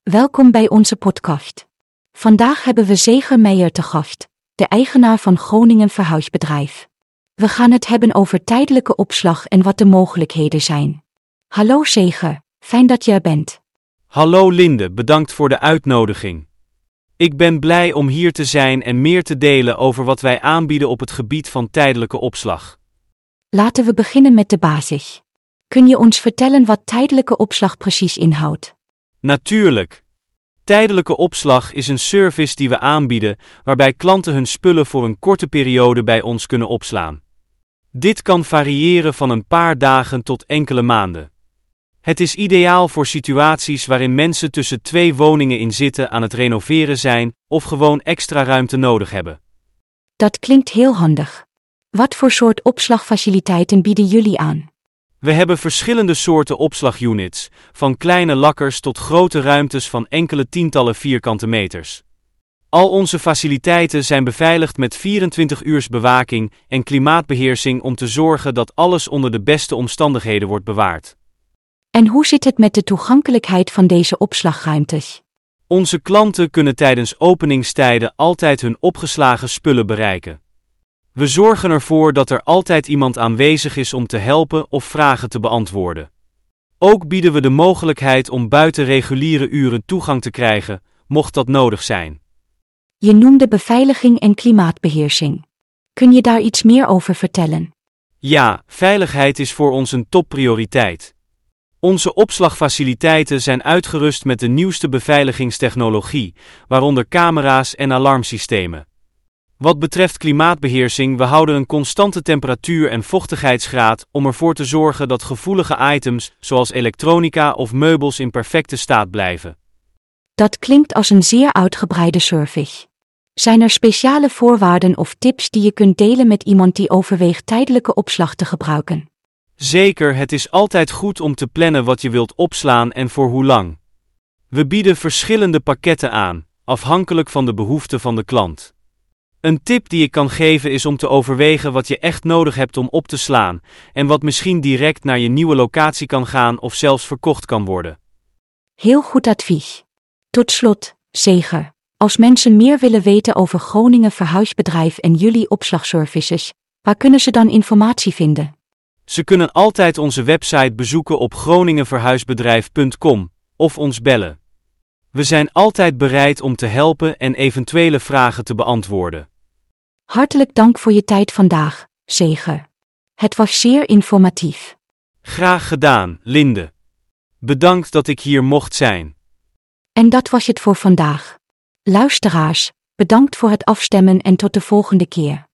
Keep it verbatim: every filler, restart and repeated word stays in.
Welkom bij onze podcast. Vandaag hebben we Zeger Meijer te gast, de eigenaar van Groningen Verhuisbedrijf. We gaan het hebben over tijdelijke opslag en wat de mogelijkheden zijn. Hallo Zeger, fijn dat je er bent. Hallo Linde, bedankt voor de uitnodiging. Ik ben blij om hier te zijn en meer te delen over wat wij aanbieden op het gebied van tijdelijke opslag. Laten we beginnen met de basis. Kun je ons vertellen wat tijdelijke opslag precies inhoudt? Natuurlijk. Tijdelijke opslag is een service die we aanbieden, waarbij klanten hun spullen voor een korte periode bij ons kunnen opslaan. Dit kan variëren van een paar dagen tot enkele maanden. Het is ideaal voor situaties waarin mensen tussen twee woningen in zitten aan het renoveren zijn of gewoon extra ruimte nodig hebben. Dat klinkt heel handig. Wat voor soort opslagfaciliteiten bieden jullie aan? We hebben verschillende soorten opslagunits, van kleine lakkers tot grote ruimtes van enkele tientallen vierkante meters. Al onze faciliteiten zijn beveiligd met vierentwintig uurs bewaking en klimaatbeheersing om te zorgen dat alles onder de beste omstandigheden wordt bewaard. En hoe zit het met de toegankelijkheid van deze opslagruimtes? Onze klanten kunnen tijdens openingstijden altijd hun opgeslagen spullen bereiken. We zorgen ervoor dat er altijd iemand aanwezig is om te helpen of vragen te beantwoorden. Ook bieden we de mogelijkheid om buiten reguliere uren toegang te krijgen, mocht dat nodig zijn. Je noemde beveiliging en klimaatbeheersing. Kun je daar iets meer over vertellen? Ja, veiligheid is voor ons een topprioriteit. Onze opslagfaciliteiten zijn uitgerust met de nieuwste beveiligingstechnologie, waaronder camera's en alarmsystemen. Wat betreft klimaatbeheersing, we houden een constante temperatuur- en vochtigheidsgraad om ervoor te zorgen dat gevoelige items, zoals elektronica of meubels, in perfecte staat blijven. Dat klinkt als een zeer uitgebreide service. Zijn er speciale voorwaarden of tips die je kunt delen met iemand die overweegt tijdelijke opslag te gebruiken? Zeker, het is altijd goed om te plannen wat je wilt opslaan en voor hoe lang. We bieden verschillende pakketten aan, afhankelijk van de behoeften van de klant. Een tip die ik kan geven is om te overwegen wat je echt nodig hebt om op te slaan en wat misschien direct naar je nieuwe locatie kan gaan of zelfs verkocht kan worden. Heel goed advies. Tot slot, Zeger, als mensen meer willen weten over Groningen Verhuisbedrijf en jullie opslagservices, waar kunnen ze dan informatie vinden? Ze kunnen altijd onze website bezoeken op groningen verhuisbedrijf punt com of ons bellen. We zijn altijd bereid om te helpen en eventuele vragen te beantwoorden. Hartelijk dank voor je tijd vandaag, Zeger. Het was zeer informatief. Graag gedaan, Linde. Bedankt dat ik hier mocht zijn. En dat was het voor vandaag. Luisteraars, bedankt voor het afstemmen en tot de volgende keer.